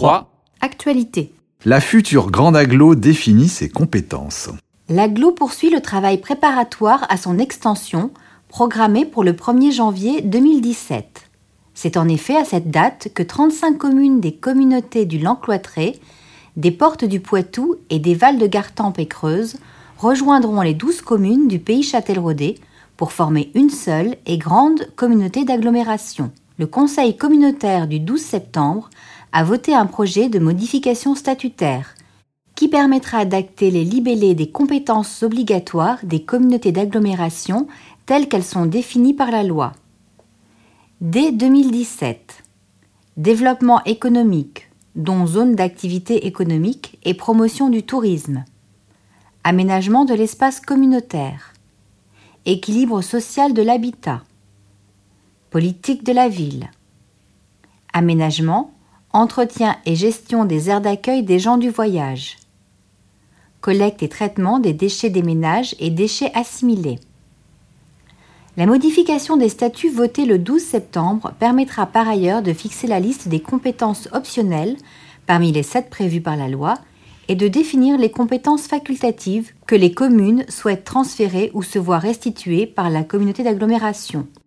3. Actualité. La future grande agglo définit ses compétences. L'agglo poursuit le travail préparatoire à son extension, programmée pour le 1er janvier 2017. C'est en effet à cette date que 35 communes des communautés du Lanc-Cloîtré, des Portes du Poitou et des Vals de Gartempe et Creuse rejoindront les 12 communes du pays Châtelleraudais pour former une seule et grande communauté d'agglomération. Le Conseil communautaire du 12 septembre a voté un projet de modification statutaire qui permettra d'acter les libellés des compétences obligatoires des communautés d'agglomération telles qu'elles sont définies par la loi. Dès 2017, développement économique, dont zone d'activité économique et promotion du tourisme, aménagement de l'espace communautaire, équilibre social de l'habitat, politique de la ville, aménagement, entretien et gestion des aires d'accueil des gens du voyage, collecte et traitement des déchets des ménages et déchets assimilés. La modification des statuts votés le 12 septembre permettra par ailleurs de fixer la liste des compétences optionnelles, parmi les 7 prévues par la loi, et de définir les compétences facultatives que les communes souhaitent transférer ou se voir restituer par la communauté d'agglomération.